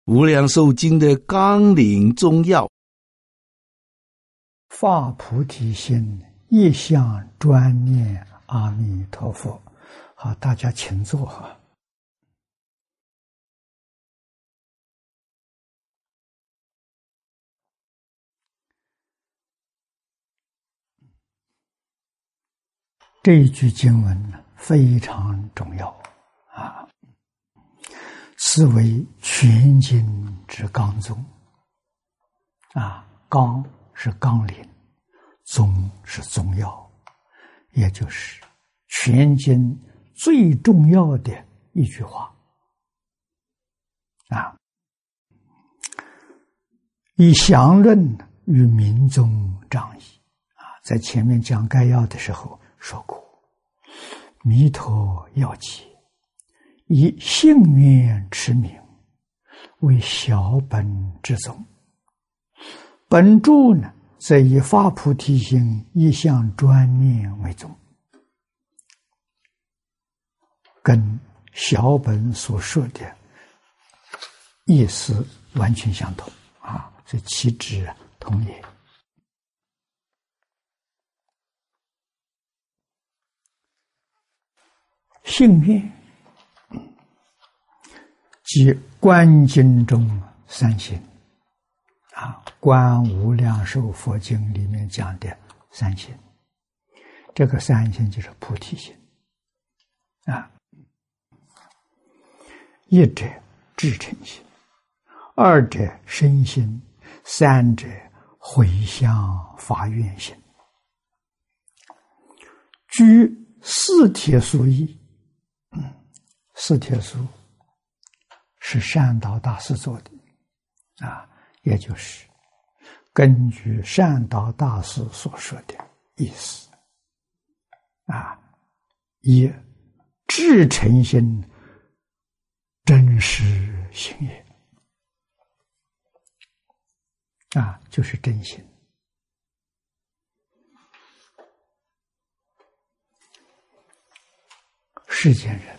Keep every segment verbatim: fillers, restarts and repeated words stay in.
无量寿经的纲领中要。 发菩提心，一向专念阿弥陀佛。好，大家请坐哈。这一句经文非常重要啊，此为全经之纲宗啊，纲是纲领，宗是宗要，也就是全经最重要的一句话啊。以详论与民宗仗义啊，在前面讲概要的时候说过，弥陀要解，以信愿持名为小本之宗。本著呢，则以发菩提心，一向专念为宗，跟小本所说的意思完全相同啊，所以其旨同也。信愿即观经中三心啊，观无量寿佛经里面讲的三心，这个三心就是菩提心啊。一者至诚心，二者身心，三者回向发愿心。据四帖宿义，嗯，四帖宿是善导大师做的啊，也就是根据善导大师所说的意思啊，以至诚心真实行也啊，就是真心。世间人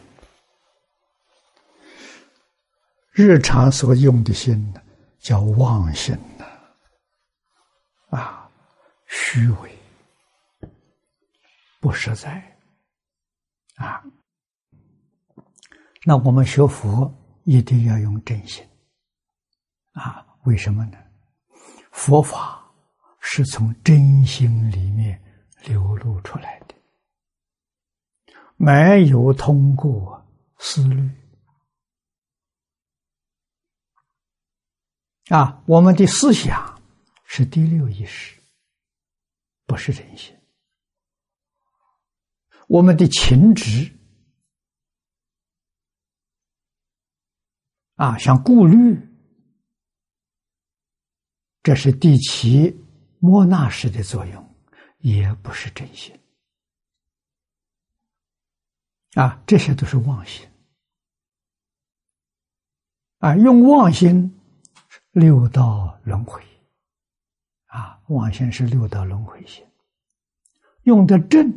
日常所用的心呢，叫妄心呢，啊，虚伪，不实在，啊。那我们学佛一定要用真心，啊，为什么呢？佛法是从真心里面流露出来的，没有通过思虑。啊，我们的思想是第六意识，不是真心。我们的情执啊，像顾虑，这是第七莫那识的作用，也不是真心。啊，这些都是妄心。啊，用妄心六道轮回，啊，妄心是六道轮回心，用的正，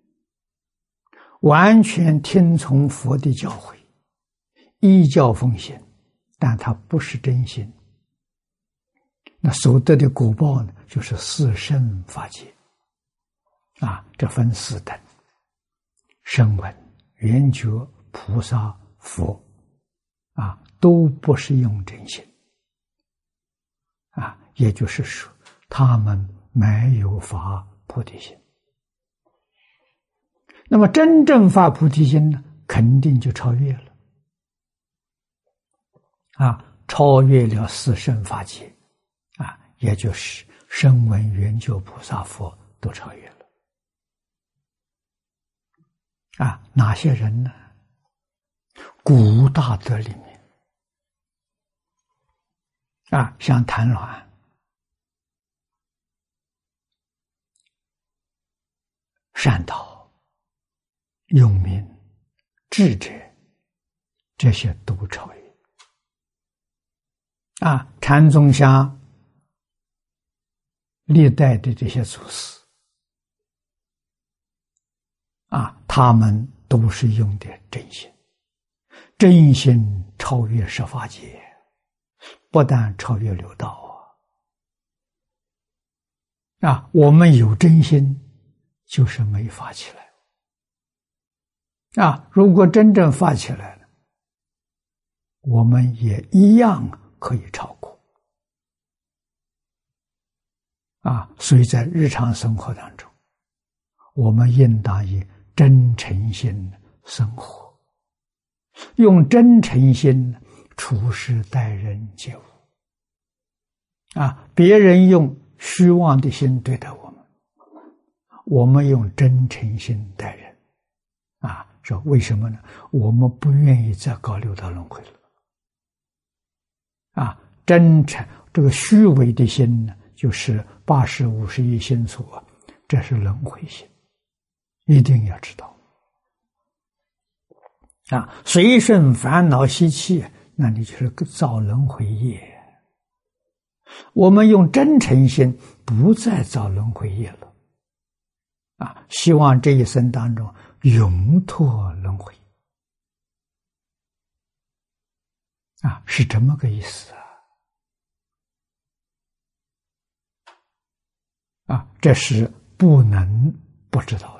完全听从佛的教诲，依教奉行，但它不是真心。那所得的果报呢，就是四圣法界，啊，这分四等：声闻、缘觉、菩萨、佛，啊，都不是用真心。啊，也就是说，他们没有发菩提心。那么真正发菩提心呢，肯定就超越了，啊，超越了四圣法界，啊，也就是声闻、缘觉、菩萨、佛都超越了。啊，哪些人呢？古大德里面。啊，像谭鸾、善导、永明、智者，这些都超越。啊，禅宗下历代的这些祖师，啊，他们都是用的真心，真心超越十法界。 不但超越六道啊，啊，我们有真心，就是没发起来。啊，如果真正发起来了，我们也一样可以超过。啊，所以在日常生活当中，我们应当以真诚心生活，用真诚心处事待人接物。啊，别人用虚妄的心对待我们，我们用真诚心待人。啊，说为什么呢？我们不愿意再搞六道轮回了。啊，真诚这个虚伪的心呢，就是八十五十一心所，这是轮回心，一定要知道。啊，随顺烦恼习气，那你就是造轮回业。我们用真诚心，不再造轮回业了。啊，希望这一生当中永脱轮回。啊，是这么个意思啊。啊，这是不能不知道的。